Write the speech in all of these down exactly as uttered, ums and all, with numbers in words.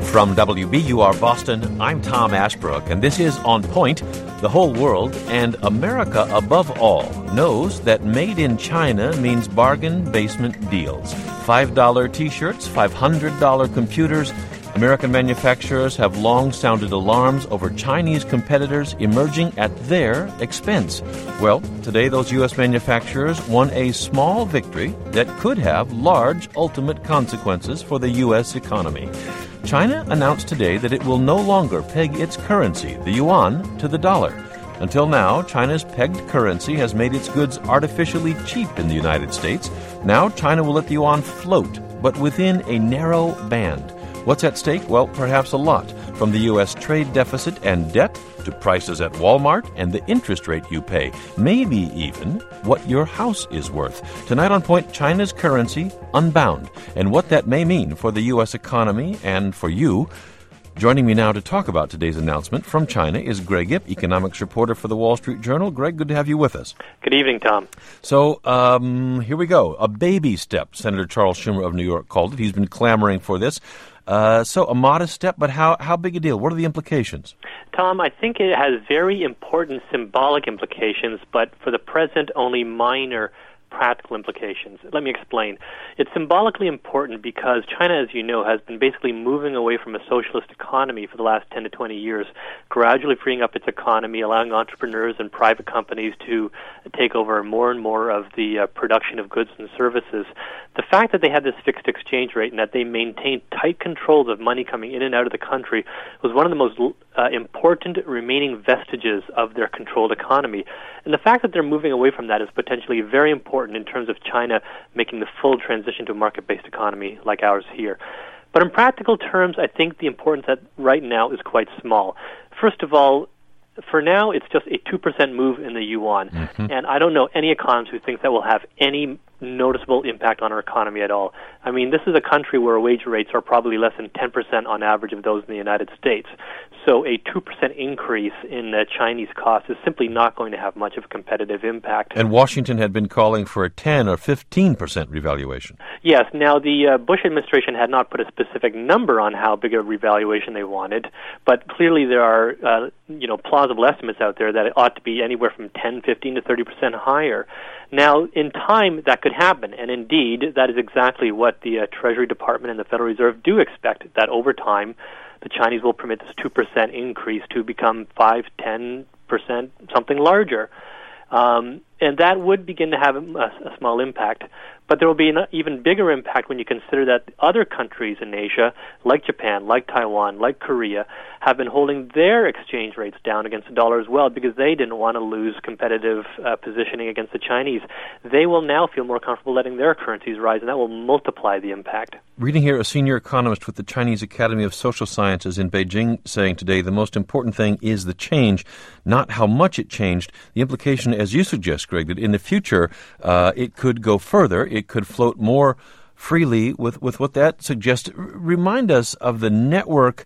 From W B U R Boston, I'm Tom Ashbrook, and this is On Point. The whole world, and America above all, knows that made in China means bargain basement deals. five dollar T-shirts, five hundred dollar computers. American manufacturers have long sounded alarms over Chinese competitors emerging at their expense. Well, today those U S manufacturers won a small victory that could have large ultimate consequences for the U S economy. China announced today that it will no longer peg its currency, the yuan, to the dollar. Until now, China's pegged currency has made its goods artificially cheap in the United States. Now China will let the yuan float, but within a narrow band. What's at stake? Well, perhaps a lot, from the U S trade deficit and debt to prices at Walmart and the interest rate you pay, maybe even what your house is worth. Tonight on Point, China's currency unbound, and what that may mean for the U S economy and for you. Joining me now to talk about today's announcement from China is Greg Ip, economics reporter for the Wall Street Journal. Greg, good to have you with us. Good evening, Tom. So, um, here we go. A baby step, Senator Charles Schumer of New York called it. He's been clamoring for this. Uh, so a modest step, but how, how big a deal? What are the implications? Tom, I think it has very important symbolic implications, but for the present, only minor practical implications. Let me explain. It's symbolically important because China, as you know, has been basically moving away from a socialist economy for the last ten to twenty years, gradually freeing up its economy, allowing entrepreneurs and private companies to take over more and more of the uh, production of goods and services. The fact that they had this fixed exchange rate and that they maintained tight controls of money coming in and out of the country was one of the most uh, important remaining vestiges of their controlled economy. And the fact that they're moving away from that is potentially very important in terms of China making the full transition to a market-based economy like ours here. But in practical terms, I think the importance that right now is quite small. First of all, for now, it's just a two percent move in the yuan. Mm-hmm. And I don't know any economist who thinks that will have any noticeable impact on our economy at all. I mean, this is a country where wage rates are probably less than ten percent on average of those in the United States. So a two percent increase in the Chinese cost is simply not going to have much of a competitive impact. And Washington had been calling for a ten or fifteen percent revaluation. Yes. Now, the uh, Bush administration had not put a specific number on how big a revaluation they wanted, but clearly there are uh, you know, plausible estimates out there that it ought to be anywhere from ten, fifteen to thirty percent higher. Now, in time, that could happen, and indeed, that is exactly what the uh, Treasury Department and the Federal Reserve do expect, that over time, the Chinese will permit this two percent increase to become five, ten percent, something larger. Um, and that would begin to have a, a small impact. But there will be an even bigger impact when you consider that other countries in Asia, like Japan, like Taiwan, like Korea, have been holding their exchange rates down against the dollar as well because they didn't want to lose competitive uh, positioning against the Chinese. They will now feel more comfortable letting their currencies rise, and that will multiply the impact. Reading here a senior economist with the Chinese Academy of Social Sciences in Beijing saying today the most important thing is the change, not how much it changed. The implication, as you suggest, Greg, that in the future uh, it could go further. It could float more freely with, with what that suggests. R- remind us of the network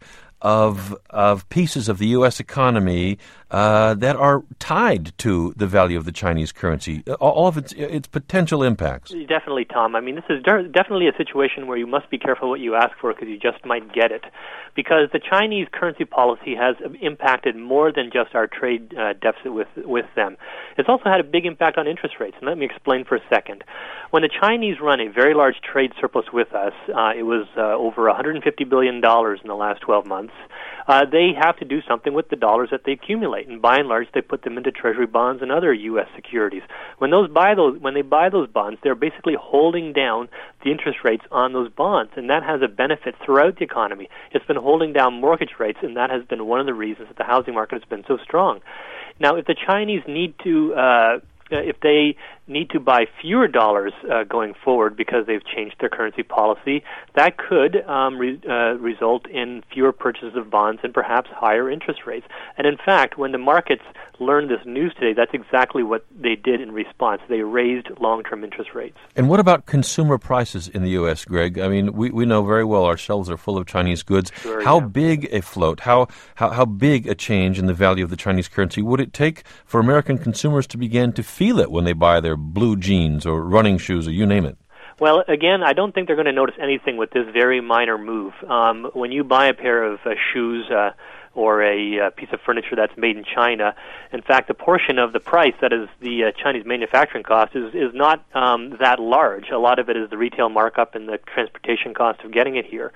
of of pieces of the U S economy uh, that are tied to the value of the Chinese currency, all of its its potential impacts. Definitely, Tom. I mean, this is de- definitely a situation where you must be careful what you ask for because you just might get it. Because the Chinese currency policy has impacted more than just our trade uh, deficit with with them. It's also had a big impact on interest rates, and let me explain for a second. When the Chinese run a very large trade surplus with us, uh, it was uh, over one hundred fifty billion dollars in the last twelve months, uh, they have to do something with the dollars that they accumulate, and by and large, they put them into Treasury bonds and other U S securities. When those buy those, when they buy those bonds, they're basically holding down the interest rates on those bonds, and that has a benefit throughout the economy. It's been holding down mortgage rates, and that has been one of the reasons that the housing market has been so strong. Now, if the Chinese need to, uh, if they need to buy fewer dollars uh, going forward because they've changed their currency policy, that could um, re- uh, result in fewer purchases of bonds and perhaps higher interest rates. And in fact, when the markets learned this news today, that's exactly what they did in response. They raised long-term interest rates. And what about consumer prices in the U S, Greg? I mean, we, we know very well our shelves are full of Chinese goods. Sure, how yeah. big a float, how, how, how big a change in the value of the Chinese currency would it take for American consumers to begin to feel it when they buy their blue jeans or running shoes or you name it? Well, again, I don't think they're going to notice anything with this very minor move. Um, when you buy a pair of uh, shoes uh, or a uh, piece of furniture that's made in China, in fact, the portion of the price that is the uh, Chinese manufacturing cost is, is not um, that large. A lot of it is the retail markup and the transportation cost of getting it here.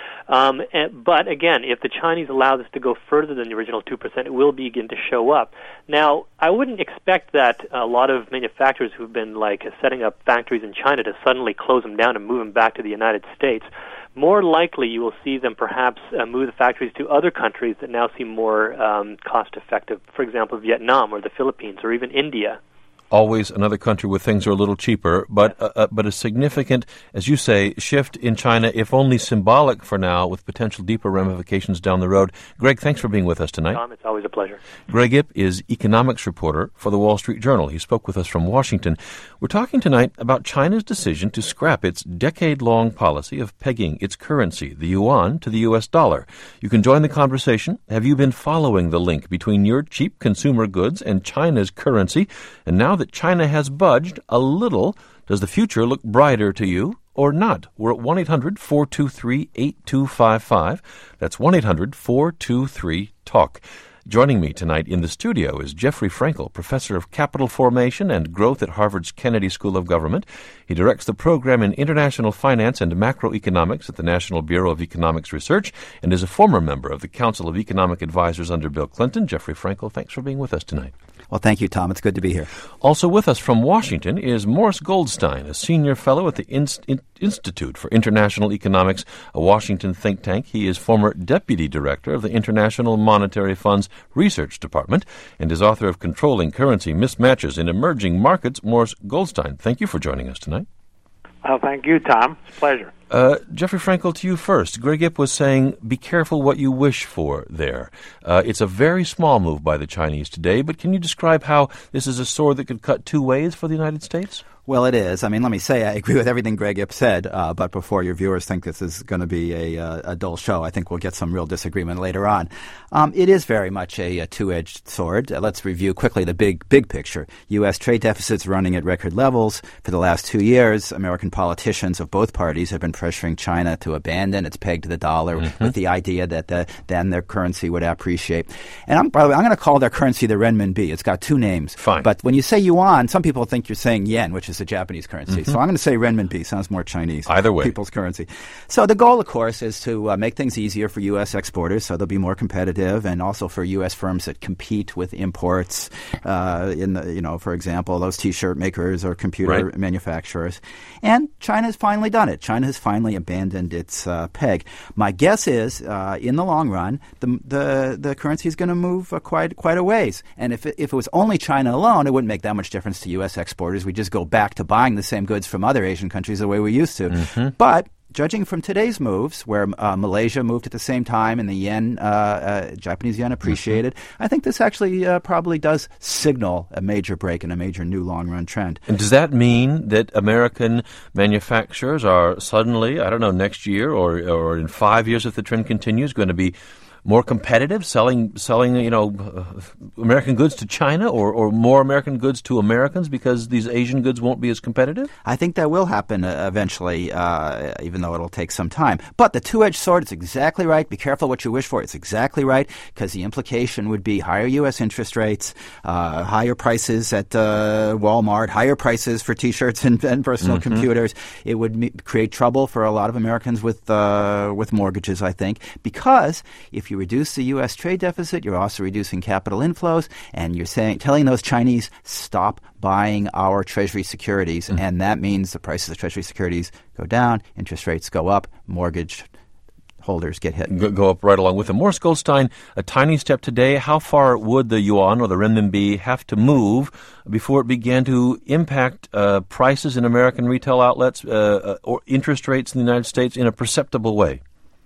Um, and, but again, if the Chinese allow this to go further than the original two percent, it will begin to show up. Now, I wouldn't expect that a lot of manufacturers who've been like setting up factories in China to suddenly close them down and move them back to the United States. More likely, you will see them perhaps uh, move the factories to other countries that now seem more um, cost-effective, for example, Vietnam or the Philippines or even India. Always another country where things are a little cheaper, but uh, uh, but a significant, as you say, shift in China, if only symbolic for now, with potential deeper ramifications down the road. Greg, thanks for being with us tonight. Tom, it's always a pleasure. Greg Ip is economics reporter for the Wall Street Journal. He spoke with us from Washington. We're talking tonight about China's decision to scrap its decade-long policy of pegging its currency, the yuan, to the U S dollar. You can join the conversation. Have you been following the link between your cheap consumer goods and China's currency? And now that China has budged a little, does the future look brighter to you or not? We're at one eight hundred four two three eight two five five. That's one eight hundred four two three talk. Joining me tonight in the studio is Jeffrey Frankel, professor of capital formation and growth at Harvard's Kennedy School of Government. He directs the program in international finance and macroeconomics at the National Bureau of Economics Research and is a former member of the Council of Economic Advisors under Bill Clinton. Jeffrey Frankel, thanks for being with us tonight. Well, thank you, Tom. It's good to be here. Also with us from Washington is Morris Goldstein, a senior fellow at the Inst- In- Institute for International Economics, a Washington think tank. He is former deputy director of the International Monetary Fund's Research Department and is author of Controlling Currency Mismatches in Emerging Markets. Morris Goldstein, thank you for joining us tonight. Well, thank you, Tom. It's a pleasure. Uh, Jeffrey Frankel, to you first. Greg Ip was saying, be careful what you wish for there. Uh, it's a very small move by the Chinese today, but can you describe how this is a sword that could cut two ways for the United States? Well, it is. I mean, let me say I agree with everything Greg Ip said, uh, but before your viewers think this is going to be a, uh, a dull show, I think we'll get some real disagreement later on. Um, it is very much a, a two-edged sword. Uh, let's review quickly the big, big picture. U S trade deficits running at record levels. For the last two years, American politicians of both parties have been pressuring China to abandon its peg to the dollar mm-hmm. with the idea that the, then their currency would appreciate. And I'm, by the way, I'm going to call their currency the renminbi. It's got two names. Fine. But when you say yuan, some people think you're saying yen, which is the Japanese currency. Mm-hmm. So I'm going to say renminbi. Sounds more Chinese. Either way. People's currency. So the goal, of course, is to uh, make things easier for U S exporters so they'll be more competitive, and also for U S firms that compete with imports uh, in, the, you know, for example, those T-shirt makers or computer right. manufacturers. And China has finally done it. China has finally abandoned its uh, peg. My guess is, uh, in the long run, the the, the currency is going to move uh, quite quite a ways. And if it, if it was only China alone, it wouldn't make that much difference to U S exporters. We just go back to buying the same goods from other Asian countries the way we used to. Mm-hmm. But judging from today's moves, where uh, Malaysia moved at the same time and the yen, uh, uh, Japanese yen appreciated, mm-hmm. I think this actually uh, probably does signal a major break and a major new long-run trend. And does that mean that American manufacturers are suddenly, I don't know, next year or or in five years if the trend continues, going to be more competitive, selling, selling you know, uh, American goods to China or, or more American goods to Americans because these Asian goods won't be as competitive? I think that will happen uh, eventually, uh, even though it'll take some time. But the two-edged sword is exactly right. Be careful what you wish for. It's exactly right, because the implication would be higher U S interest rates, uh, higher prices at uh, Walmart, higher prices for T-shirts and, and personal mm-hmm. computers. It would me- create trouble for a lot of Americans with uh, with mortgages, I think, because if you reduce the U S trade deficit, you're also reducing capital inflows, and you're saying, telling those Chinese, stop buying our Treasury securities. Mm-hmm. And that means the prices of Treasury securities go down, interest rates go up, mortgage holders get hit. Go, go up right along with them. Morris Goldstein, a tiny step today. How far would the yuan or the renminbi have to move before it began to impact uh, prices in American retail outlets uh, or interest rates in the United States in a perceptible way?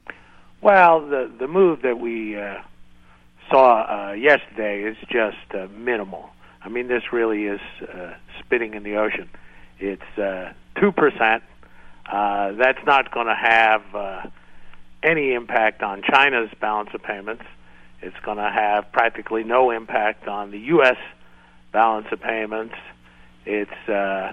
Well, the the move that we uh, saw uh, yesterday is just uh, minimal. I mean, this really is uh, spitting in the ocean. It's uh, two percent. Uh, that's not going to have uh, any impact on China's balance of payments. It's going to have practically no impact on the U S balance of payments. It's uh,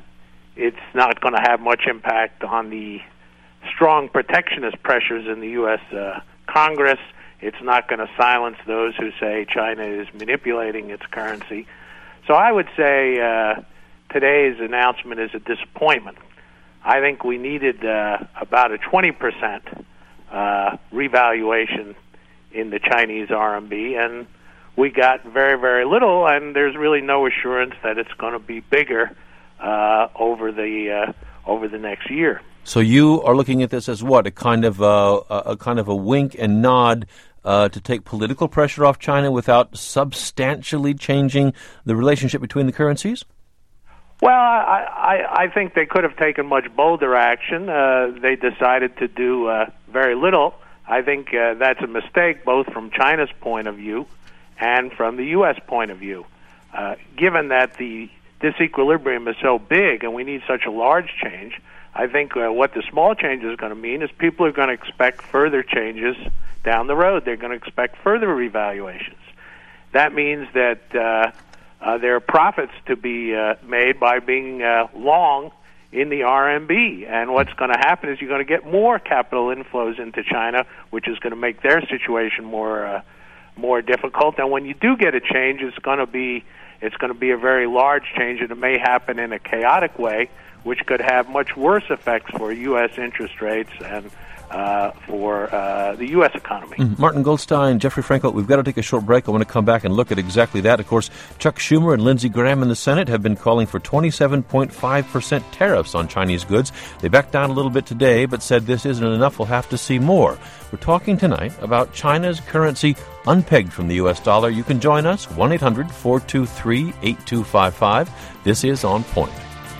it's not going to have much impact on the strong protectionist pressures in the U S Uh, Congress. It's not going to silence those who say China is manipulating its currency. So I would say uh, today's announcement is a disappointment. I think we needed uh, about a twenty percent uh, revaluation in the Chinese R M B, and we got very, very little, and there's really no assurance that it's going to be bigger uh, over the uh, over the next year. So you are looking at this as what, a kind of a, a kind of a wink and nod uh, to take political pressure off China without substantially changing the relationship between the currencies? Well, I, I, I think they could have taken much bolder action. Uh, they decided to do uh, very little. I think uh, that's a mistake both from China's point of view and from the U S point of view. Uh, given that the disequilibrium is so big and we need such a large change, I think uh, what the small change is going to mean is people are going to expect further changes down the road. They're going to expect further revaluations. That means that uh, uh, there are profits to be uh, made by being uh, long in the R M B. And what's going to happen is you're going to get more capital inflows into China, which is going to make their situation more uh, more difficult. And when you do get a change, it's going to be it's going to be a very large change, and it may happen in a chaotic way, which could have much worse effects for U S interest rates and uh, for uh, the U S economy. Mm. Martin Goldstein, Jeffrey Frankel, we've got to take a short break. I want to come back and look at exactly that. Of course, Chuck Schumer and Lindsey Graham in the Senate have been calling for twenty-seven point five percent tariffs on Chinese goods. They backed down a little bit today, but said this isn't enough. We'll have to see more. We're talking tonight about China's currency unpegged from the U S dollar. You can join us, one eight hundred four two three eight two five five. This is On Point.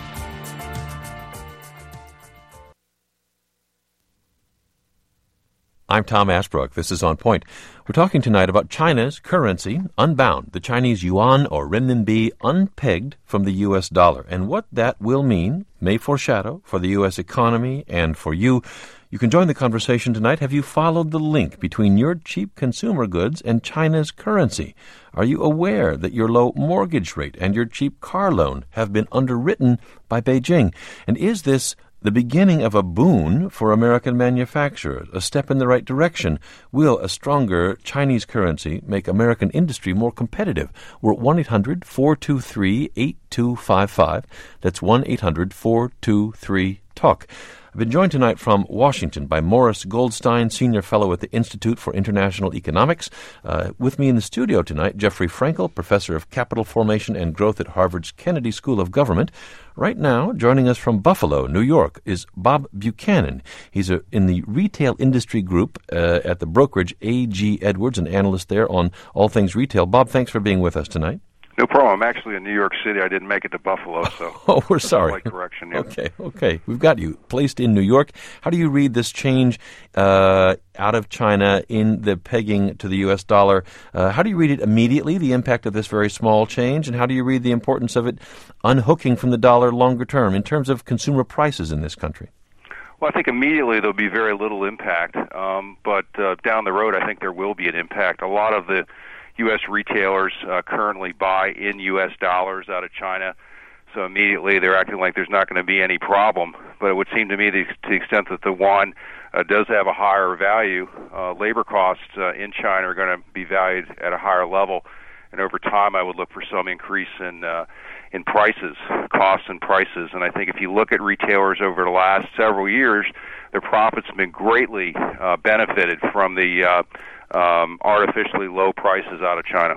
I'm Tom Ashbrook. This is On Point. We're talking tonight about China's currency unbound, the Chinese yuan or renminbi unpegged from the U S dollar, and what that will mean, may foreshadow, for the U S economy and for you. You can join the conversation tonight. Have you followed the link between your cheap consumer goods and China's currency? Are you aware that your low mortgage rate and your cheap car loan have been underwritten by Beijing? And is this the beginning of a boon for American manufacturers, a step in the right direction? Will a stronger Chinese currency make American industry more competitive? We're at one eight hundred four two three eight two five five. That's one eight hundred four two three talk. I've been joined tonight from Washington by Morris Goldstein, Senior Fellow at the Institute for International Economics. Uh, with me in the studio tonight, Jeffrey Frankel, Professor of Capital Formation and Growth at Harvard's Kennedy School of Government. Right now, joining us from Buffalo, New York, is Bob Buchanan. He's a, in the retail industry group uh, at the brokerage A G Edwards, an analyst there on all things retail. Bob, thanks for being with us tonight. No problem. I'm actually in New York City. I didn't make it to Buffalo, so oh, we're sorry. Slight correction. Yeah. Okay, okay. We've got you placed in New York. How do you read this change uh, out of China in the pegging to the U S dollar? Uh, how do you read it immediately, the impact of this very small change, and how do you read the importance of it unhooking from the dollar longer term in terms of consumer prices in this country? Well, I think immediately there'll be very little impact, um, but uh, down the road I think there will be an impact. A lot of the U S retailers uh, currently buy in U S dollars out of China, so immediately they're acting like there's not going to be any problem. But it would seem to me that to the extent that the yuan uh, does have a higher value, uh, labor costs uh, in China are going to be valued at a higher level, and over time I would look for some increase in uh, in prices, costs and prices. And I think if you look at retailers over the last several years, their profits have been greatly uh, benefited from the uh, Um, artificially low prices out of China.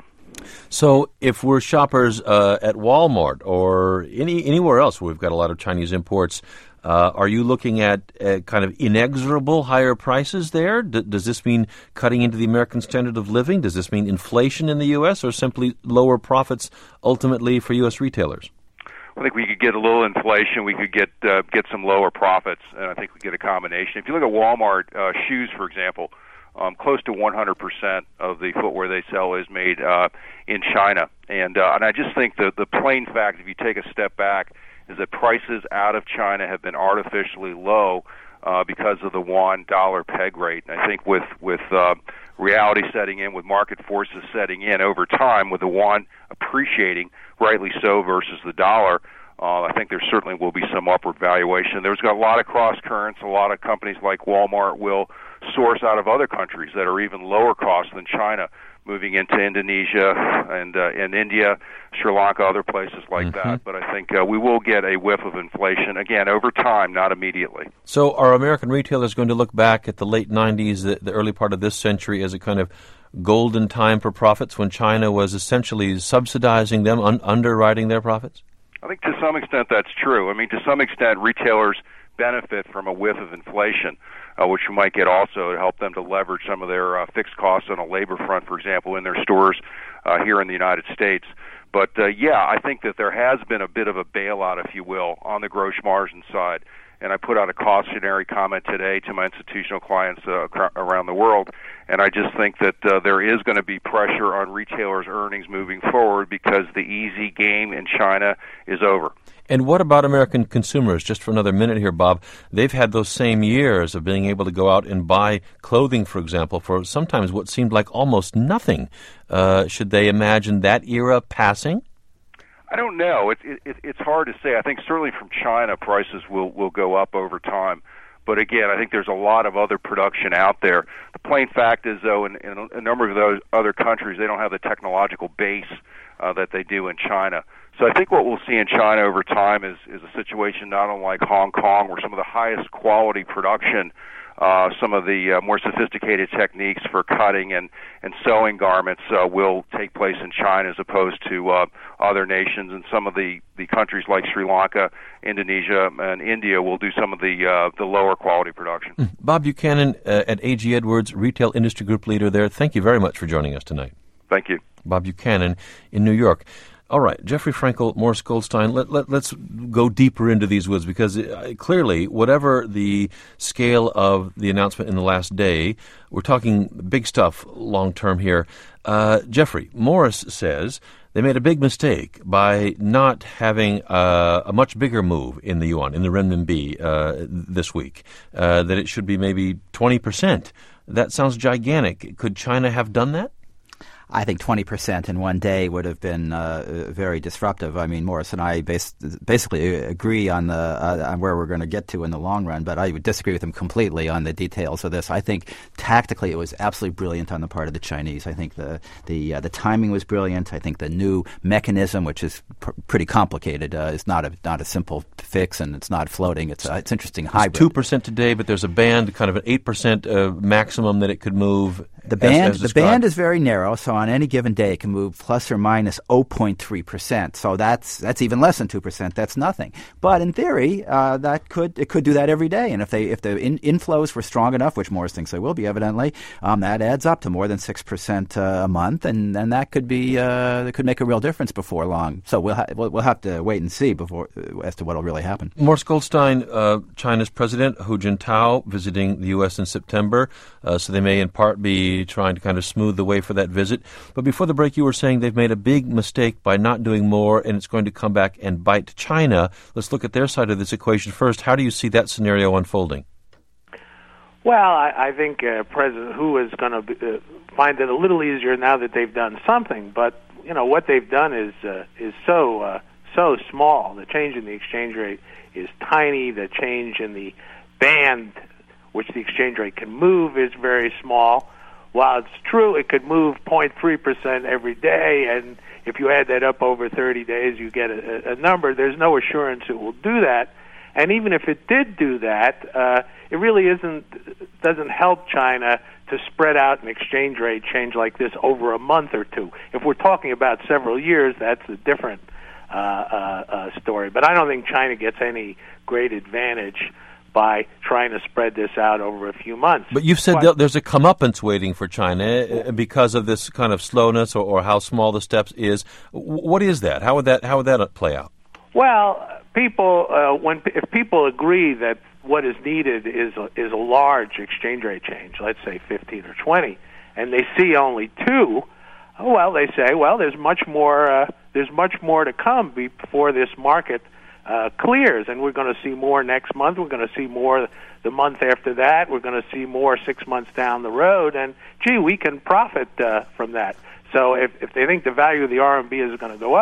So if we're shoppers uh, at Walmart or any anywhere else where we've got a lot of Chinese imports, uh, are you looking at uh, kind of inexorable higher prices there? D- does this mean cutting into the American standard of living? Does this mean inflation in the U S or simply lower profits ultimately for U S retailers? I think we could get a little inflation. We could get uh, get some lower profits, and I think we get a combination. If you look at Walmart uh, shoes, for example, Um, close to one hundred percent of the footwear they sell is made uh, in China. And uh, and I just think the, the plain fact, if you take a step back, is that prices out of China have been artificially low uh, because of the yuan dollar peg rate. And I think with, with uh, reality setting in, with market forces setting in over time, with the yuan appreciating, rightly so, versus the dollar, Uh, I think there certainly will be some upward valuation. There's got a lot of cross currents. A lot of companies like Walmart will source out of other countries that are even lower cost than China, moving into Indonesia and uh, and India, Sri Lanka, other places like mm-hmm. that. But I think uh, we will get a whiff of inflation, again, over time, not immediately. So are American retailers going to look back at the late nineties, the, the early part of this century, as a kind of golden time for profits when China was essentially subsidizing them, un- underwriting their profits? I think to some extent that's true. I mean, to some extent, retailers benefit from a whiff of inflation, uh, which might get also to help them to leverage some of their uh, fixed costs on a labor front, for example, in their stores uh, here in the United States. But, uh, yeah, I think that there has been a bit of a bailout, if you will, on the gross margin side. And I put out a cautionary comment today to my institutional clients uh, around the world, and I just think that uh, there is going to be pressure on retailers' earnings moving forward because the easy game in China is over. And what about American consumers? Just for another minute here, Bob. They've had those same years of being able to go out and buy clothing, for example, for sometimes what seemed like almost nothing. Uh, should they imagine that era passing? I don't know. It, it, it's hard to say. I think certainly from China, prices will, will go up over time. But again, I think there's a lot of other production out there. The plain fact is, though, in, in a number of those other countries, they don't have the technological base uh, that they do in China. So I think what we'll see in China over time is, is a situation not unlike Hong Kong, where some of the highest quality production, uh, some of the uh, more sophisticated techniques for cutting and, and sewing garments uh, will take place in China as opposed to uh, other nations. And some of the, the countries like Sri Lanka, Indonesia, and India will do some of the uh, the lower quality production. Bob Buchanan uh, at A G Edwards, Retail Industry Group leader there. Thank you very much for joining us tonight. Thank you. Bob Buchanan in New York. All right, Jeffrey Frankel, Morris Goldstein, let, let, let's go deeper into these woods because uh, clearly, whatever the scale of the announcement in the last day, we're talking big stuff long-term here. Uh, Jeffrey, Morris says they made a big mistake by not having uh, a much bigger move in the yuan, in the renminbi uh, this week, uh, that it should be maybe twenty percent. That sounds gigantic. Could China have done that? I think twenty percent in one day would have been uh, very disruptive. I mean, Morris and I bas- basically agree on the uh, on where we're going to get to in the long run, but I would disagree with him completely on the details of this. I think tactically it was absolutely brilliant on the part of the Chinese. I think the the uh, the timing was brilliant. I think the new mechanism, which is pr- pretty complicated, uh, is not a not a simple fix, and it's not floating. It's uh, it's interesting hybrid. It's two percent today, but there's a band, kind of an eight percent uh, maximum that it could move. The band as, as the band is very narrow, so on any given day it can move plus or minus zero point three percent. So that's that's even less than two percent. That's nothing. But in theory, uh, that could it could do that every day. And if they if the in, inflows were strong enough, which Morris thinks they will be, evidently, um, that adds up to more than six percent uh, a month, and, and that could be uh, that could make a real difference before long. So we'll ha- we'll, we'll have to wait and see before uh, as to what will really happen. Morris Goldstein, uh, China's President Hu Jintao visiting the U S in September, uh, so they may in part be trying to kind of smooth the way for that visit. But before the break, you were saying they've made a big mistake by not doing more, and it's going to come back and bite China. Let's look at their side of this equation first. How do you see that scenario unfolding? Well, I, I think uh, President Hu is going to uh, find it a little easier now that they've done something. But you know what they've done is uh, is so uh, so small. The change in the exchange rate is tiny. The change in the band which the exchange rate can move is very small. While it's true it could move zero point three percent every day, and if you add that up over thirty days, you get a, a number. There's no assurance it will do that. And even if it did do that, uh, it really isn't doesn't help China to spread out an exchange rate change like this over a month or two. If we're talking about several years, that's a different uh, uh, uh, story. But I don't think China gets any great advantage by trying to spread this out over a few months. But you've said that there's a comeuppance waiting for China because of this kind of slowness or, or how small the steps is. What is that? How would that how would that play out? Well, people uh, when if people agree that what is needed is a, is a large exchange rate change, let's say fifteen or twenty, and they see only two, well, they say, well, there's much more uh, there's much more to come before this market Uh, clears, and we're going to see more next month. We're going to see more the month after that. We're going to see more six months down the road, and gee, we can profit uh, from that. So if, if they think the value of the R M B is going to go up,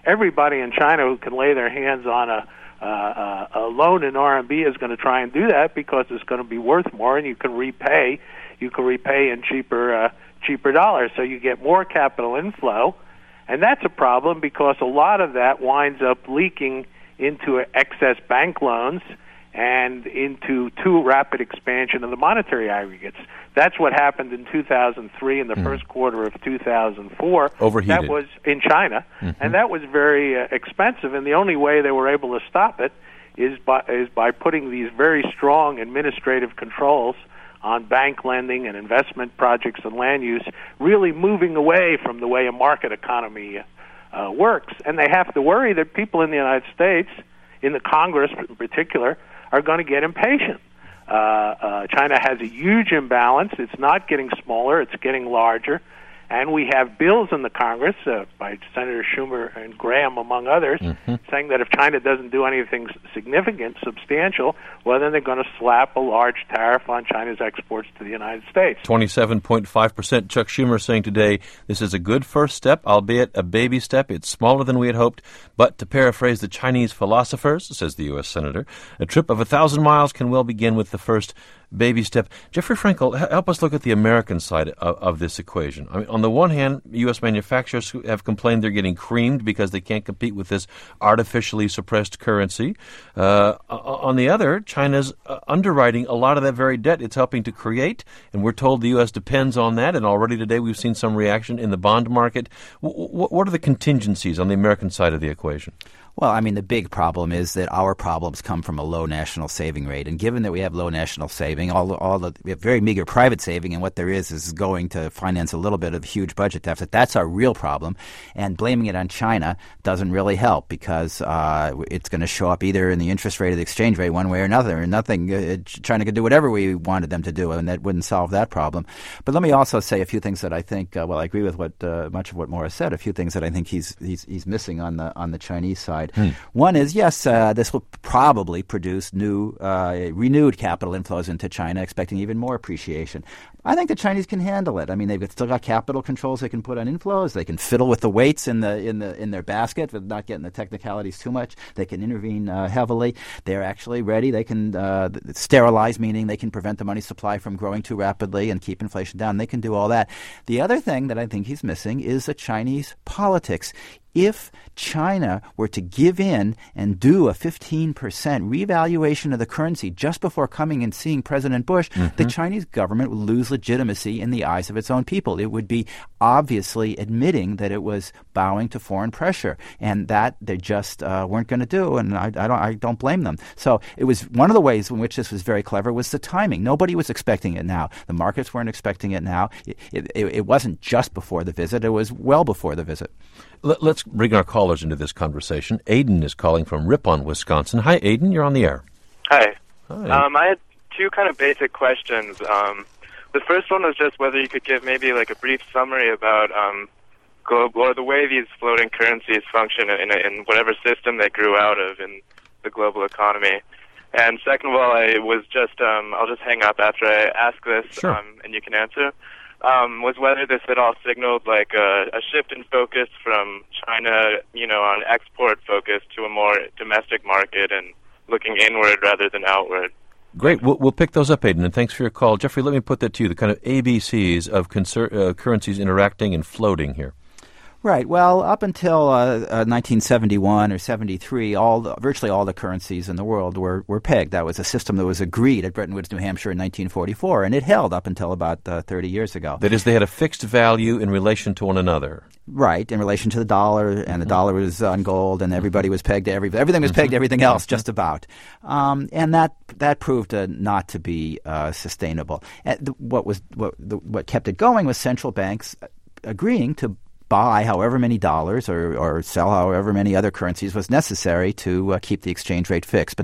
everybody in China who can lay their hands on a uh, a loan in R M B is going to try and do that because it's going to be worth more, and you can repay you can repay in cheaper uh, cheaper dollars. So you get more capital inflow, and that's a problem because a lot of that winds up leaking into excess bank loans and into too rapid expansion of the monetary aggregates. That's what happened in two thousand three and the mm. first quarter of two thousand four. Overheated. That was in China, mm-hmm. and that was very uh, expensive, and the only way they were able to stop it is by, is by putting these very strong administrative controls on bank lending and investment projects and land use, really moving away from the way a market economy uh, works. And they have to worry that people in the United States, in the Congress in particular, are going to get impatient. Uh, uh, China has a huge imbalance. It's not getting smaller. It's getting larger. And we have bills in the Congress uh, by Senator Schumer and Graham, among others, mm-hmm. saying that if China doesn't do anything significant, substantial, well, then they're going to slap a large tariff on China's exports to the United States. twenty-seven point five percent. Chuck Schumer saying today, this is a good first step, albeit a baby step. It's smaller than we had hoped. But to paraphrase the Chinese philosophers, says the U S Senator, a trip of a thousand miles can well begin with the first baby step. Jeffrey Frankel, help us look at the American side of, of this equation. I mean, on the one hand, U S manufacturers have complained they're getting creamed because they can't compete with this artificially suppressed currency. Uh, on the other, China's uh, underwriting a lot of that very debt it's helping to create, and we're told the U S depends on that, and already today we've seen some reaction in the bond market. W- w- what are the contingencies on the American side of the equation? Well, I mean, the big problem is that our problems come from a low national saving rate. And given that we have low national saving, all, all the, we have very meager private saving, and what there is is going to finance a little bit of huge budget deficit. That's our real problem. And blaming it on China doesn't really help because uh, it's going to show up either in the interest rate or the exchange rate one way or another. And nothing, uh, China could do whatever we wanted them to do, and that wouldn't solve that problem. But let me also say a few things that I think, uh, well, I agree with what uh, much of what Morris said, a few things that I think he's he's, he's missing on the on the Chinese side. Hmm. One is, yes, uh, this will probably produce new, uh, renewed capital inflows into China, expecting even more appreciation. I think the Chinese can handle it. I mean, they've still got capital controls they can put on inflows. They can fiddle with the weights in the in the in their basket, but not getting the technicalities too much. They can intervene uh, heavily. They're actually ready. They can uh, sterilize, meaning they can prevent the money supply from growing too rapidly and keep inflation down. They can do all that. The other thing that I think he's missing is the Chinese politics. If China were to give in and do a fifteen percent revaluation of the currency just before coming and seeing President Bush, mm-hmm. the Chinese government would lose legitimacy in the eyes of its own people. It would be obviously admitting that it was bowing to foreign pressure, and that they just uh, weren't going to do, and I, I, don't, I don't blame them. So it was one of the ways in which this was very clever was the timing. Nobody was expecting it now. The markets weren't expecting it now. It, it, it wasn't just before the visit. It was well before the visit. Let's bring our callers into this conversation. Aiden is calling from Ripon, Wisconsin. Hi, Aiden. You're on the air. Hi. Hi. Um, I had two kind of basic questions. Um, the first one was just whether you could give maybe like a brief summary about um, globe or the way these floating currencies function in, in whatever system they grew out of in the global economy. And second of all, I was just um, I'll just hang up after I ask this, sure. um, and you can answer. Um, was whether this at all signaled like a, a shift in focus from China, you know, on export focus to a more domestic market and looking inward rather than outward. Great. We'll, we'll pick those up, Aiden, and thanks for your call. Jeffrey, let me put that to you, the kind of A B Cs of concer- uh, currencies interacting and floating here. Right. Well, up until uh, uh, nineteen seventy-one or seventy-three, all the, virtually all the currencies in the world were, were pegged. That was a system that was agreed at Bretton Woods, New Hampshire in nineteen forty-four, and it held up until about uh, thirty years ago. That is, they had a fixed value in relation to one another. Right, in relation to the dollar, and mm-hmm. the dollar was on gold, and everybody was pegged to every, everything was pegged to everything else, just about. Um, and that that proved uh, not to be uh, sustainable. And the, what was what, the, what kept it going was central banks agreeing to buy however many dollars or, or sell however many other currencies was necessary to uh, keep the exchange rate fixed. But, but that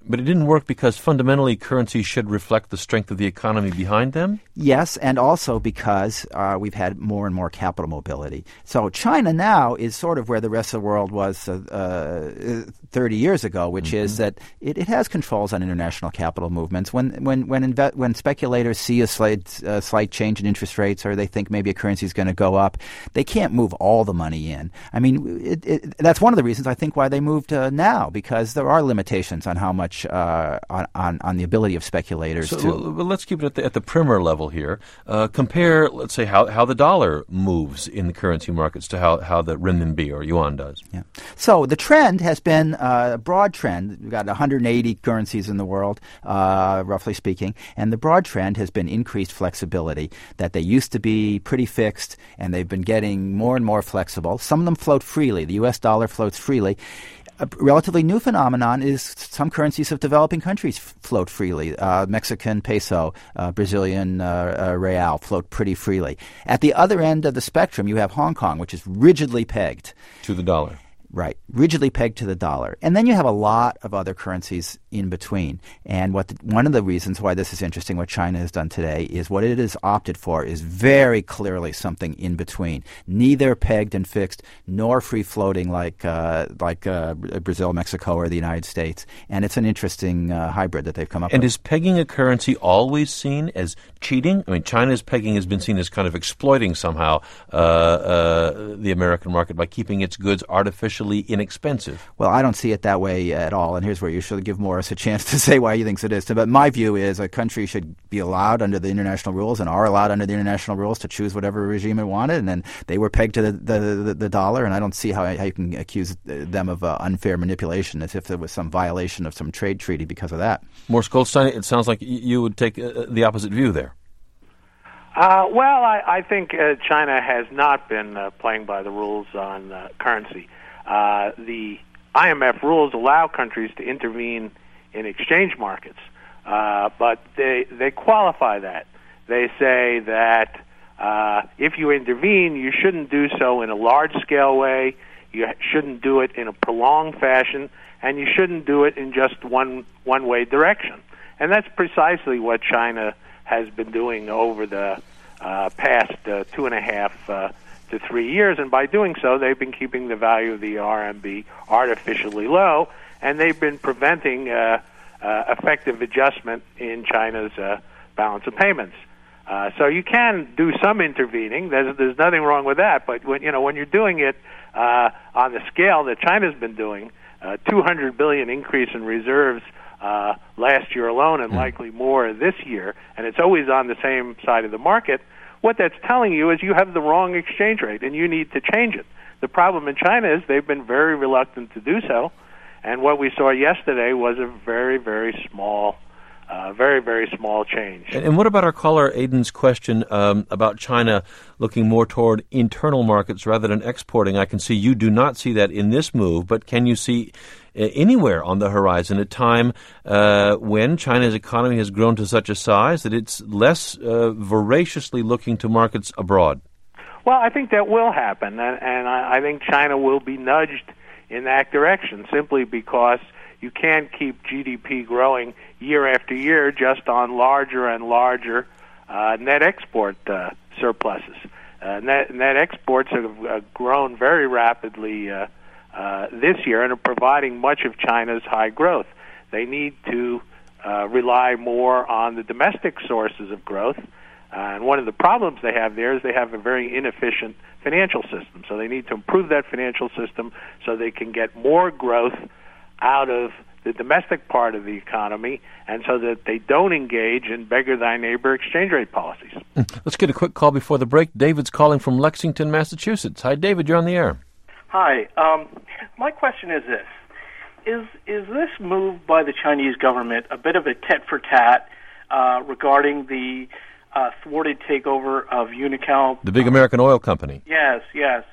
But it didn't work because fundamentally currencies should reflect the strength of the economy behind them? Yes, and also because uh, we've had more and more capital mobility. So China now is sort of where the rest of the world was uh, uh, thirty years ago, which mm-hmm. is that it, it has controls on international capital movements. When when when, inve- when speculators see a slight, uh, slight change in interest rates or they think maybe a currency is going to go up, they can't move all the money in. I mean, it, it, that's one of the reasons I think why they moved uh, now, because there are limitations on how much uh, on, on on the ability of speculators so, to. Well, let's keep it at the, at the primer level here. Uh, compare, let's say, how, how the dollar moves in the currency markets to how, how the renminbi or yuan does. Yeah. So the trend has been uh, a broad trend. We've got one hundred eighty currencies in the world, uh, roughly speaking, and the broad trend has been increased flexibility, that they used to be pretty fixed, and they've been getting more and more flexible. Some of them float freely. The U S dollar floats freely. A relatively new phenomenon is some currencies of developing countries f- float freely. Uh, Mexican peso, uh, Brazilian uh, uh, real float pretty freely. At the other end of the spectrum, you have Hong Kong, which is rigidly pegged to the dollar. Right, rigidly pegged to the dollar. And then you have a lot of other currencies in between. And what the, one of the reasons why this is interesting, what China has done today, is what it has opted for is very clearly something in between. Neither pegged and fixed, nor free-floating like uh, like uh, Brazil, Mexico, or the United States. And it's an interesting uh, hybrid that they've come up and with. And is pegging a currency always seen as cheating? I mean, China's pegging has been seen as kind of exploiting somehow uh, uh, the American market by keeping its goods artificially inexpensive. Well, I don't see it that way at all, and here's where you should give Morris a chance to say why he thinks it is. But my view is a country should be allowed under the international rules and are allowed under the international rules to choose whatever regime it wanted, and then they were pegged to the, the, the, the dollar, and I don't see how, how you can accuse them of uh, unfair manipulation as if there was some violation of some trade treaty because of that. Morris Goldstein, it sounds like you would take uh, the opposite view there. Uh, well, I, I think uh, China has not been uh, playing by the rules on uh, currency. Uh, the I M F rules allow countries to intervene in exchange markets, uh, but they they qualify that. They say that uh, if you intervene, you shouldn't do so in a large-scale way, you shouldn't do it in a prolonged fashion, and you shouldn't do it in just one one-way direction. And that's precisely what China has been doing over the uh, past uh, two and a half uh to three years, and by doing so, they've been keeping the value of the R M B artificially low, and they've been preventing uh, uh, effective adjustment in China's uh, balance of payments. Uh, so you can do some intervening. There's, there's nothing wrong with that, but when you know when you're doing it uh, on the scale that China's been doing, uh, two hundred billion increase in reserves uh, last year alone, and likely more this year, and it's always on the same side of the market. What that's telling you is you have the wrong exchange rate, and you need to change it. The problem in China is they've been very reluctant to do so, and what we saw yesterday was a very, very small, uh, very, very small change. And, and what about our caller Aiden's question um, about China looking more toward internal markets rather than exporting? I can see you do not see that in this move, but can you see anywhere on the horizon a time uh, when China's economy has grown to such a size that it's less uh, voraciously looking to markets abroad? Well, I think that will happen, and, and I, I think China will be nudged in that direction simply because you can't keep G D P growing year after year just on larger and larger uh, net export uh, surpluses. Uh, net, net exports have uh, grown very rapidly uh, Uh, this year and are providing much of China's high growth. They need to uh, rely more on the domestic sources of growth. Uh, and one of the problems they have there is they have a very inefficient financial system. So they need to improve that financial system so they can get more growth out of the domestic part of the economy and so that they don't engage in beggar-thy-neighbor exchange rate policies. Let's get a quick call before the break. David's calling from Lexington, Massachusetts. Hi, David. You're on the air. Hi. Um, my question is this. Is is this move by the Chinese government a bit of a tit-for-tat uh, regarding the uh, thwarted takeover of Unocal? The big American oil company. Yes, yes.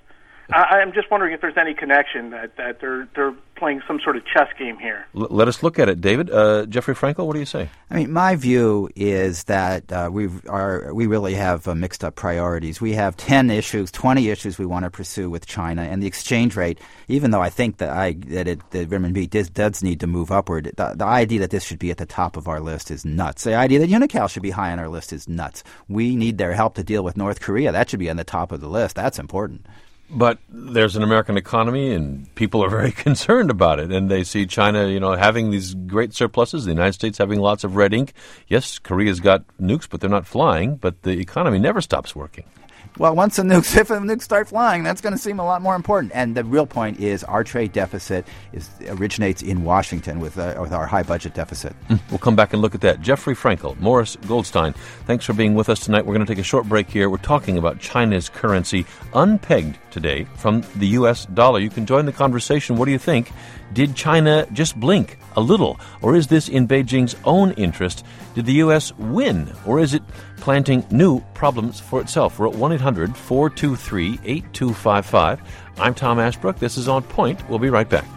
I, I'm just wondering if there's any connection that, that they're they're playing some sort of chess game here. L- let us look at it, David. Uh, Jeffrey Frankel, what do you say? I mean, my view is that uh, we are we really have uh, mixed up priorities. We have ten issues, twenty issues we want to pursue with China, and the exchange rate. Even though I think that I that it, the renminbi does, does need to move upward, the, the idea that this should be at the top of our list is nuts. The idea that Unocal should be high on our list is nuts. We need their help to deal with North Korea. That should be on the top of the list. That's important. But there's an American economy, and people are very concerned about it. And they see China, you know, having these great surpluses, the United States having lots of red ink. Yes, Korea's got nukes, but they're not flying. But the economy never stops working. Well, once the nukes, if the nukes start flying, that's going to seem a lot more important. And the real point is our trade deficit is originates in Washington with, uh, with our high budget deficit. Mm. We'll come back and look at that. Jeffrey Frankel, Morris Goldstein, thanks for being with us tonight. We're going to take a short break here. We're talking about China's currency, unpegged today from the U S dollar. You can join the conversation. What do you think? Did China just blink a little? Or is this in Beijing's own interest? Did the U S win? Or is it planting new problems for itself? We're at one eight hundred four two three eight two five five. I'm Tom Ashbrook. This is On Point. We'll be right back.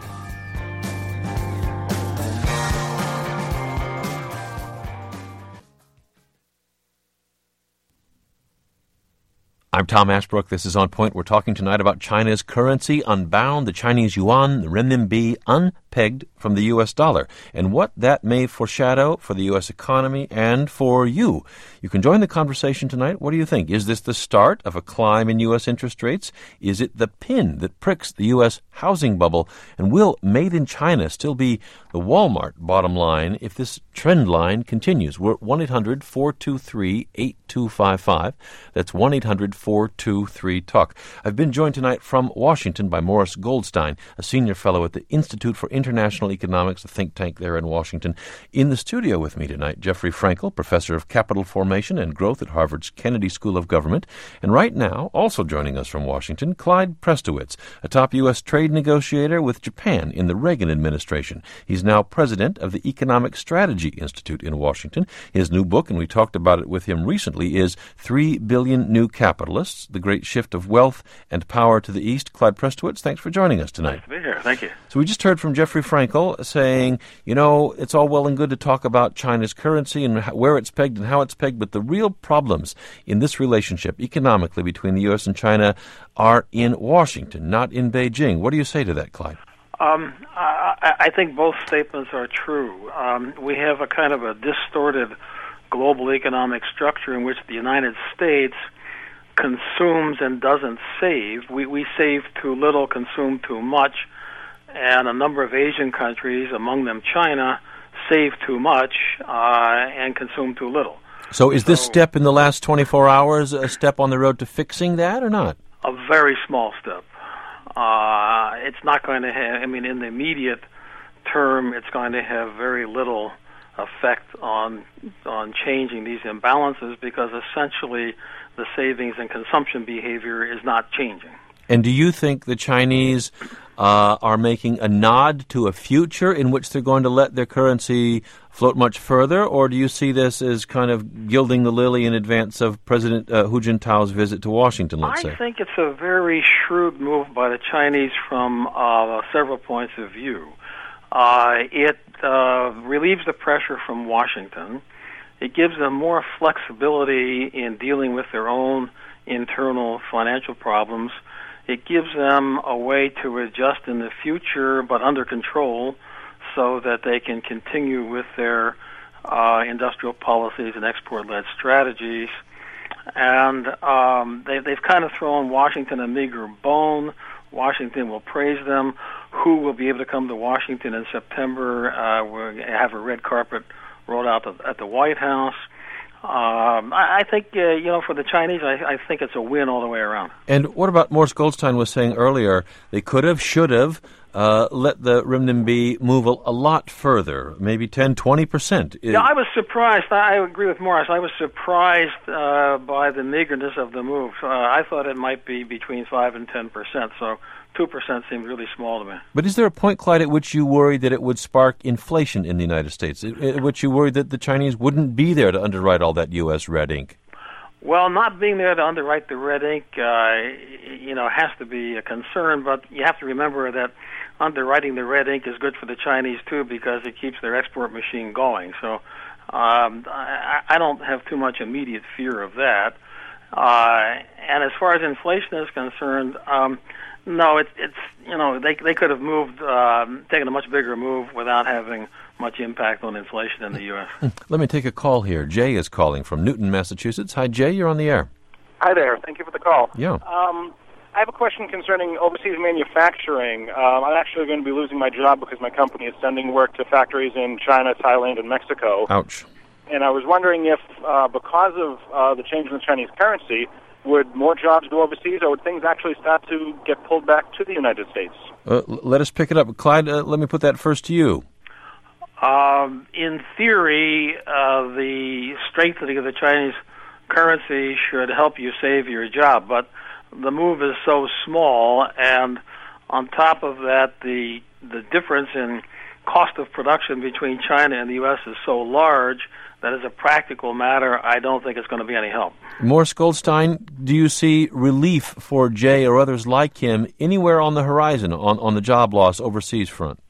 I'm Tom Ashbrook. This is On Point. We're talking tonight about China's currency unbound, the Chinese yuan, the renminbi unpegged from the U S dollar, and what that may foreshadow for the U S economy and for you. You can join the conversation tonight. What do you think? Is this the start of a climb in U S interest rates? Is it the pin that pricks the U S housing bubble? And will Made in China still be the Walmart bottom line if this trend line continues? We're at one eight hundred four two three eight two five five. That's one eight hundred four two three talk. I've been joined tonight from Washington by Morris Goldstein, a senior fellow at the Institute for International Economics, a think tank there in Washington. In the studio with me tonight, Jeffrey Frankel, professor of capital formation and growth at Harvard's Kennedy School of Government. And right now, also joining us from Washington, Clyde Prestowitz, a top U S trade negotiator with Japan in the Reagan administration. He's now president of the Economic Strategy Institute in Washington. His new book, and we talked about it with him recently, is Three Billion New Capitalists, The Great Shift of Wealth and Power to the East. Clyde Prestowitz, thanks for joining us tonight. Nice to be here. Thank you. So we just heard from Jeffrey Frankel saying, you know, it's all well and good to talk about China's currency and where it's pegged and how it's pegged, but the real problems in this relationship economically between the U S and China are in Washington, not in Beijing. What do you say to that, Clyde? Um, I, I think both statements are true. Um, we have a kind of a distorted global economic structure in which the United States consumes and doesn't save. We, we save too little, consume too much, and a number of Asian countries, among them China, save too much uh, and consume too little. So is this So- step in the last twenty-four hours a step on the road to fixing that or not? A very small step. Uh, it's not going to have, I mean, in the immediate term, it's going to have very little effect on on changing these imbalances because essentially the savings and consumption behavior is not changing. And do you think the Chinese uh, are making a nod to a future in which they're going to let their currency float much further, or do you see this as kind of gilding the lily in advance of President uh, Hu Jintao's visit to Washington, let's I say? think it's a very shrewd move by the Chinese from uh, several points of view. Uh, it uh, relieves the pressure from Washington. It gives them more flexibility in dealing with their own internal financial problems. It gives them a way to adjust in the future, but under control, so that they can continue with their uh, industrial policies and export-led strategies. And um, they, they've kind of thrown Washington a meager bone. Washington will praise them. Who will be able to come to Washington in September? Uh, we'll have a red carpet rolled out at the White House. Um, I, I think, uh, you know, for the Chinese, I, I think it's a win all the way around. And what about Morris Goldstein was saying earlier? They could have, should have, uh, let the renminbi move a, a lot further, maybe ten, twenty percent. Yeah, I was surprised. I agree with Morris. I was surprised uh, by the meagerness of the move. Uh, I thought it might be between five and ten percent, so two percent seemed really small to me. But is there a point, Clyde, at which you worried that it would spark inflation in the United States, at which you worried that the Chinese wouldn't be there to underwrite all that U S red ink? Well, not being there to underwrite the red ink, uh, you know, has to be a concern. But you have to remember that underwriting the red ink is good for the Chinese too, because it keeps their export machine going. So um, I, I don't have too much immediate fear of that. Uh, and as far as inflation is concerned, um, no, it, it's you know they they could have moved, um, taken a much bigger move without having much impact on inflation in the U S. Let me take a call here. Jay is calling from Newton, Massachusetts. Hi, Jay. You're on the air. Hi there. Thank you for the call. Yeah. Um, I have a question concerning overseas manufacturing. Um, I'm actually going to be losing my job because my company is sending work to factories in China, Thailand, and Mexico. Ouch. And I was wondering if, uh, because of uh, the change in the Chinese currency, would more jobs go overseas, or would things actually start to get pulled back to the United States? Uh, let us pick it up. Clyde, uh, let me put that first to you. Um, in theory, uh, the strengthening of the Chinese currency should help you save your job, but the move is so small, and on top of that, the the difference in cost of production between China and the U S is so large that as a practical matter, I don't think it's going to be any help. Morris Goldstein, do you see relief for Jay or others like him anywhere on the horizon on, on the job loss overseas front?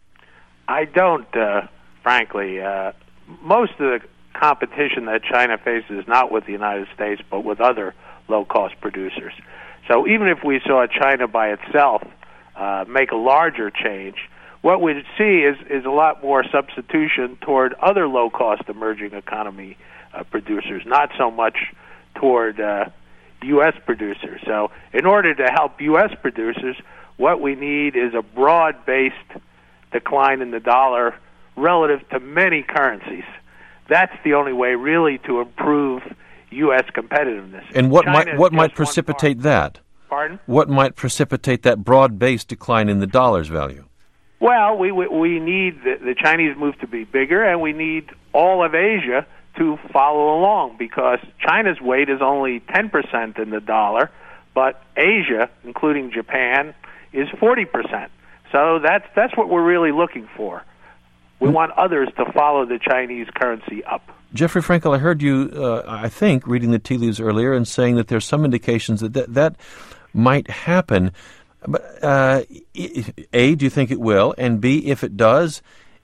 I don't, uh, frankly. Uh, most of the competition that China faces is not with the United States, but with other low-cost producers. So even if we saw China by itself uh, make a larger change, what we'd see is, is a lot more substitution toward other low-cost emerging economy uh, producers, not so much toward uh, U S producers. So in order to help U S producers, what we need is a broad-based decline in the dollar relative to many currencies. That's the only way really to improve U S competitiveness. And what China might what is might just one precipitate part. that? Pardon? What might precipitate that broad-based decline in the dollar's value? Well, we we, we need the, the Chinese move to be bigger, and we need all of Asia to follow along, because China's weight is only ten percent in the dollar, but Asia, including Japan, is forty percent. So that's that's what we're really looking for. We want others to follow the Chinese currency up. Jeffrey Frankel, I heard you, uh, I think, reading the tea leaves earlier and saying that there's some indications that that, that might happen. But uh, A, do you think it will? And B, if it does,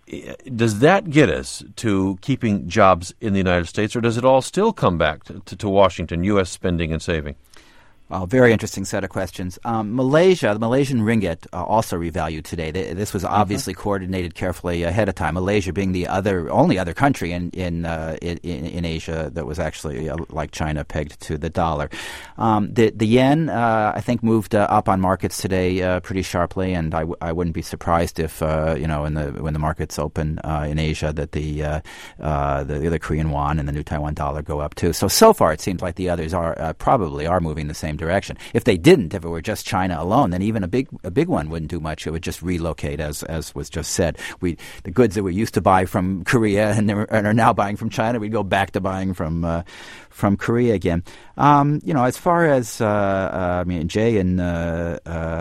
does that get us to keeping jobs in the United States, or does it all still come back to, to, to Washington, U S spending and saving? Well, very interesting set of questions. Um, Malaysia, the Malaysian ringgit, uh, also revalued today. This was obviously mm-hmm. coordinated carefully ahead of time. Malaysia being the other, only other country in in uh, in, in Asia that was actually uh, like China pegged to the dollar. Um, the the yen, uh, I think, moved uh, up on markets today uh, pretty sharply, and I, w- I wouldn't be surprised if uh, you know in the when the markets open uh, in Asia that the uh, uh, the, the Korean won and the new Taiwan dollar go up too. So so far it seems like the others are uh, probably are moving the same direction. If they didn't, if it were just China alone, then even a big a big one wouldn't do much. It would just relocate, as as was just said. We the goods that we used to buy from Korea and, and are now buying from China, we'd go back to buying from uh, from Korea again. Um, you know, as far as uh, uh, I mean, Jay and uh,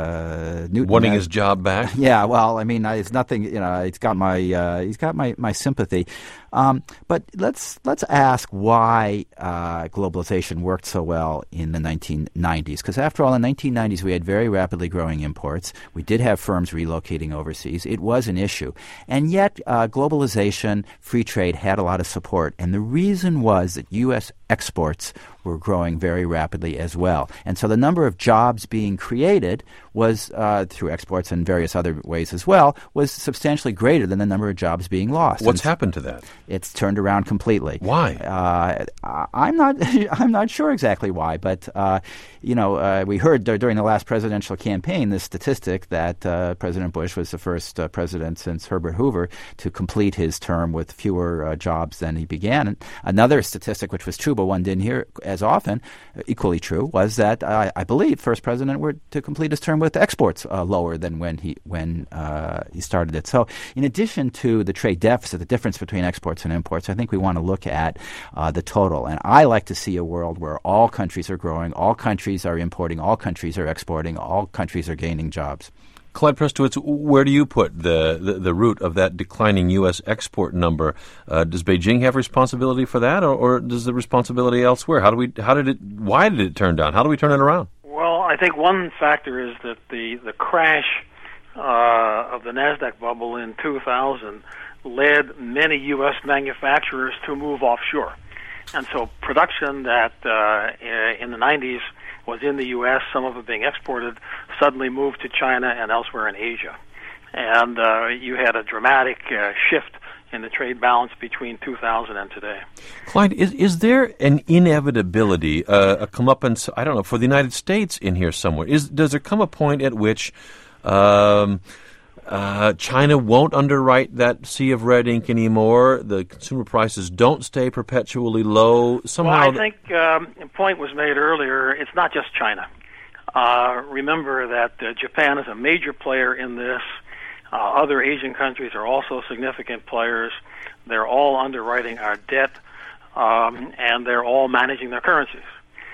uh, Newton wanting uh, his job back. Yeah, well, I mean, it's nothing. You know, it's got my uh, he's got my my sympathy. Um, but let's let's ask why uh, globalization worked so well in the nineteen nineties. Because after all, in the nineteen nineties, we had very rapidly growing imports. We did have firms relocating overseas. It was an issue. And yet, uh, globalization, free trade had a lot of support. And the reason was that U S exports were growing very rapidly as well. And so the number of jobs being created was, uh, through exports and various other ways as well, was substantially greater than the number of jobs being lost. What's and happened to that? It's turned around completely. Why? Uh, I'm not. I'm not sure exactly why, but uh, you know, uh, we heard d- during the last presidential campaign this statistic that uh, President Bush was the first uh, president since Herbert Hoover to complete his term with fewer uh, jobs than he began. And another statistic, which was true but one didn't hear as often, equally true, was that uh, I believe first president were to complete his term with exports uh, lower than when he when uh, he started it. So, in addition to the trade deficit, the difference between exports and imports, I think we want to look at uh, the total. And I like to see a world where all countries are growing, all countries are importing, all countries are exporting, all countries are gaining jobs. Clyde Prestowitz, where do you put the, the, the root of that declining U S export number? Uh, does Beijing have responsibility for that, or, or does the responsibility elsewhere? How do we? How did it? Why did it turn down? How do we turn it around? Well, I think one factor is that the the crash uh, of the NASDAQ bubble in two thousand led many U S manufacturers to move offshore, and so production that uh, in the nineties was in the U S, some of it being exported, suddenly moved to China and elsewhere in Asia. And uh, you had a dramatic uh, shift in the trade balance between two thousand and today. Clyde, is, is there an inevitability, uh, a comeuppance, I don't know, for the United States in here somewhere? Is Does there come a point at which um, uh, China won't underwrite that sea of red ink anymore? The consumer prices don't stay perpetually low? Somehow. Well, I think um, a point was made earlier. It's not just China. Uh, remember that uh, Japan is a major player in this. Uh, other Asian countries are also significant players. They're all underwriting our debt, um, and they're all managing their currencies.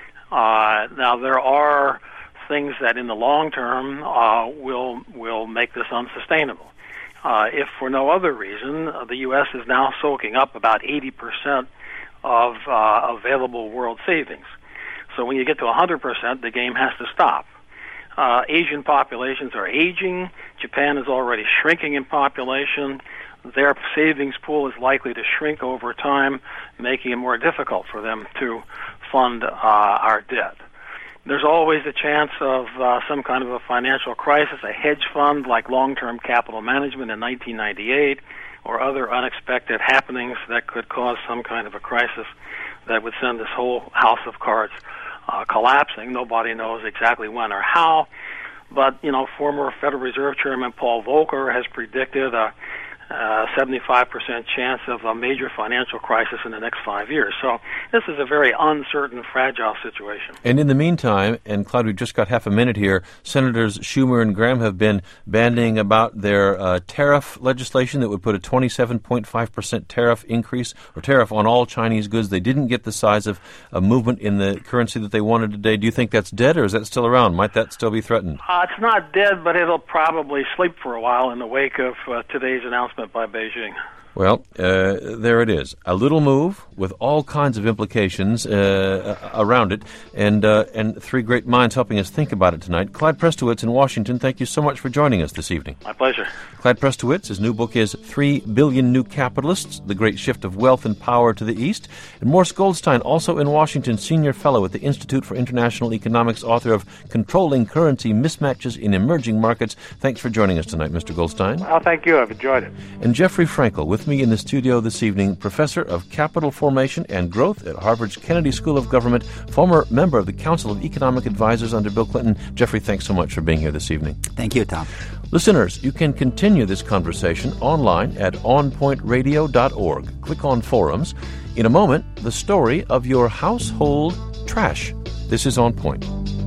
Uh, now, there are things that in the long term uh, will will make this unsustainable. Uh, if for no other reason, uh, the U S is now soaking up about eighty percent of uh, available world savings. So when you get to one hundred percent, the game has to stop. Uh, Asian populations are aging. Japan is already shrinking in population. Their savings pool is likely to shrink over time, making it more difficult for them to fund uh, our debt. There's always a chance of uh, some kind of a financial crisis, a hedge fund like long-term capital management in nineteen ninety-eight, or other unexpected happenings that could cause some kind of a crisis that would send this whole house of cards uh, collapsing. Nobody knows exactly when or how, but, you know, former Federal Reserve Chairman Paul Volcker has predicted a Uh, seventy-five percent chance of a major financial crisis in the next five years. So this is a very uncertain, fragile situation. And in the meantime, and Clyde, we've just got half a minute here, Senators Schumer and Graham have been bandying about their uh, tariff legislation that would put a twenty-seven point five percent tariff increase or tariff on all Chinese goods. They didn't get the size of a movement in the currency that they wanted today. Do you think that's dead, or is that still around? Might that still be threatened? Uh, it's not dead, but it'll probably sleep for a while in the wake of uh, today's announcement by Beijing. Well, uh, there it is. A little move with all kinds of implications uh, around it, and uh, and three great minds helping us think about it tonight. Clyde Prestowitz in Washington, thank you so much for joining us this evening. My pleasure. Clyde Prestowitz, his new book is Three Billion New Capitalists, The Great Shift of Wealth and Power to the East. And Morse Goldstein, also in Washington, Senior Fellow at the Institute for International Economics, author of Controlling Currency Mismatches in Emerging Markets. Thanks for joining us tonight, Mister Goldstein. Well, thank you. I've enjoyed it. And Jeffrey Frankel, with me in the studio this evening, Professor of Capital Formation and Growth at Harvard's Kennedy School of Government, former member of the Council of Economic Advisors under Bill Clinton. Jeffrey, thanks so much for being here this evening. Thank you, Tom. Listeners, you can continue this conversation online at on point radio dot org. Click on Forums. In a moment, the story of your household trash. This is On Point.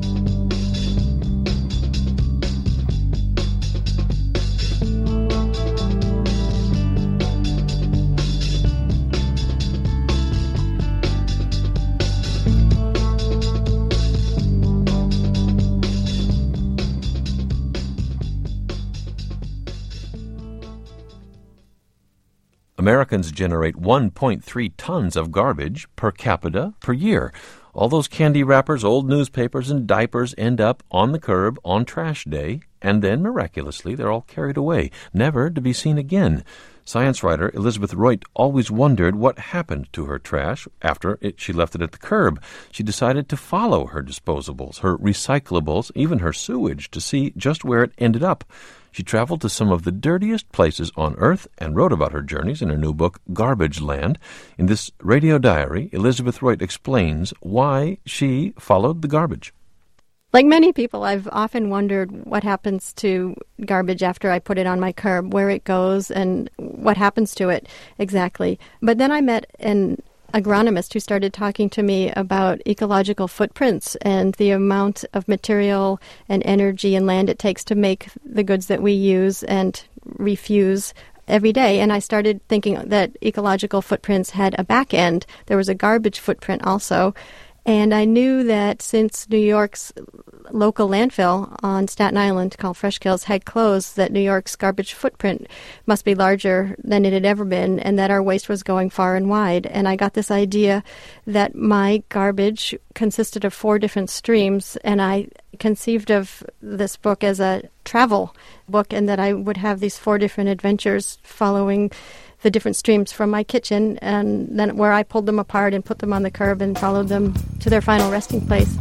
Americans generate one point three tons of garbage per capita per year. All those candy wrappers, old newspapers, and diapers end up on the curb on trash day, and then, miraculously, they're all carried away, never to be seen again. Science writer Elizabeth Reut always wondered what happened to her trash after it, she left it at the curb. She decided to follow her disposables, her recyclables, even her sewage, to see just where it ended up. She traveled to some of the dirtiest places on Earth and wrote about her journeys in her new book, Garbage Land. In this radio diary, Elizabeth Reut explains why she followed the garbage. Like many people, I've often wondered what happens to garbage after I put it on my curb, where it goes and what happens to it exactly. But then I met an agronomist who started talking to me about ecological footprints and the amount of material and energy and land it takes to make the goods that we use and refuse every day. And I started thinking that ecological footprints had a back end. There was a garbage footprint also. And I knew that since New York's local landfill on Staten Island called Fresh Kills had closed, that New York's garbage footprint must be larger than it had ever been, and that our waste was going far and wide. And I got this idea that my garbage consisted of four different streams, and I conceived of this book as a travel book, and that I would have these four different adventures following the different streams from my kitchen, and then where I pulled them apart and put them on the curb and followed them to their final resting place.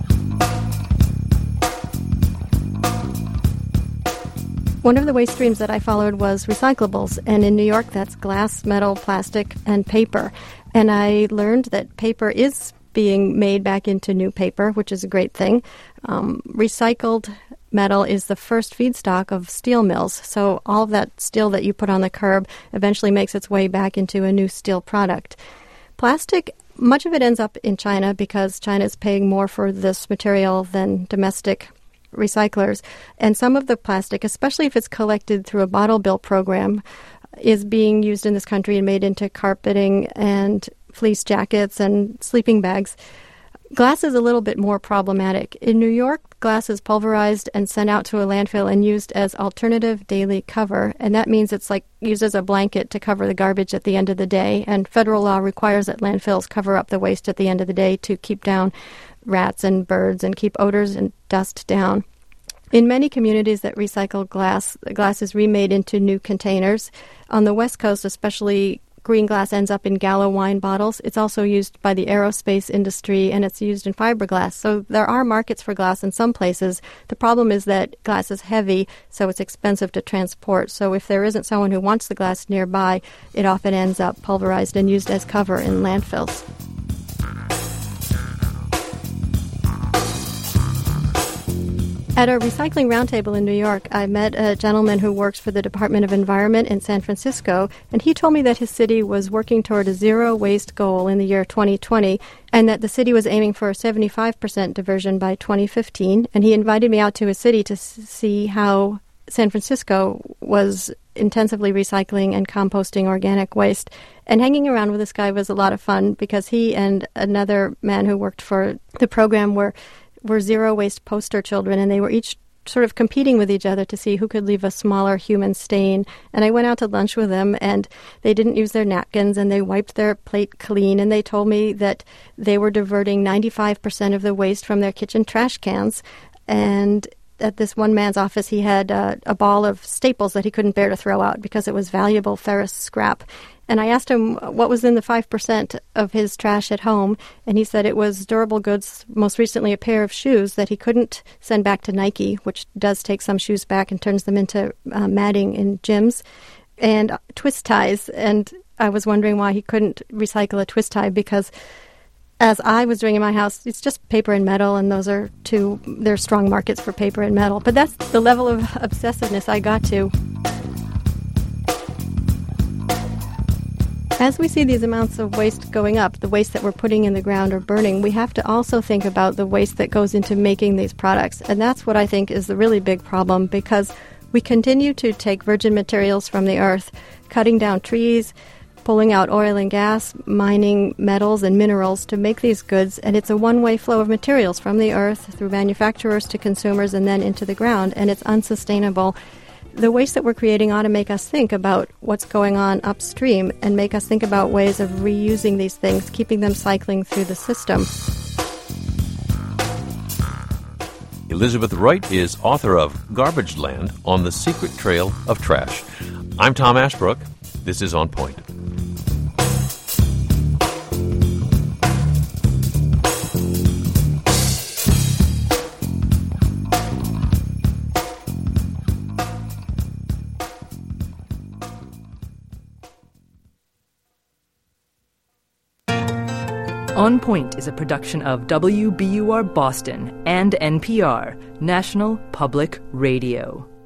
One of the waste streams that I followed was recyclables, and in New York that's glass, metal, plastic, and paper. And I learned that paper is being made back into new paper, which is a great thing. Um, recycled metal is the first feedstock of steel mills, so all of that steel that you put on the curb eventually makes its way back into a new steel product. Plastic, much of it ends up in China because China is paying more for this material than domestic recyclers. And some of the plastic, especially if it's collected through a bottle bill program, is being used in this country and made into carpeting and fleece jackets and sleeping bags. Glass is a little bit more problematic. In New York, glass is pulverized and sent out to a landfill and used as alternative daily cover, and that means it's like used as a blanket to cover the garbage at the end of the day, and federal law requires that landfills cover up the waste at the end of the day to keep down rats and birds and keep odors and dust down. In many communities that recycle glass, the glass is remade into new containers. On the West Coast, especially, green glass ends up in Gallo wine bottles. It's also used by the aerospace industry, and it's used in fiberglass. So there are markets for glass in some places. The problem is that glass is heavy, so it's expensive to transport. So if there isn't someone who wants the glass nearby, it often ends up pulverized and used as cover in landfills. At a recycling roundtable in New York, I met a gentleman who works for the Department of Environment in San Francisco, and he told me that his city was working toward a zero waste goal in the year twenty twenty, and that the city was aiming for a seventy-five percent diversion by twenty fifteen, and he invited me out to his city to see how San Francisco was intensively recycling and composting organic waste. And hanging around with this guy was a lot of fun because he and another man who worked for the program were were zero-waste poster children, and they were each sort of competing with each other to see who could leave a smaller human stain. And I went out to lunch with them, and they didn't use their napkins, and they wiped their plate clean, and they told me that they were diverting ninety-five percent of the waste from their kitchen trash cans. And at this one man's office, he had uh, a ball of staples that he couldn't bear to throw out because it was valuable ferrous scrap. And I asked him what was in the five percent of his trash at home, and he said it was durable goods, most recently a pair of shoes that he couldn't send back to Nike, which does take some shoes back and turns them into uh, matting in gyms, and twist ties. And I was wondering why he couldn't recycle a twist tie, because as I was doing in my house, it's just paper and metal, and those are two, there are strong markets for paper and metal. But that's the level of obsessiveness I got to. As we see these amounts of waste going up, the waste that we're putting in the ground or burning, we have to also think about the waste that goes into making these products. And that's what I think is the really big problem, because we continue to take virgin materials from the earth, cutting down trees, pulling out oil and gas, mining metals and minerals to make these goods, and it's a one-way flow of materials from the earth through manufacturers to consumers and then into the ground, and it's unsustainable. The waste that we're creating ought to make us think about what's going on upstream and make us think about ways of reusing these things, keeping them cycling through the system. Elizabeth Wright is author of Garbage Land: On the Secret Trail of Trash. I'm Tom Ashbrook. This is On Point. On Point is a production of W B U R Boston and N P R, National Public Radio.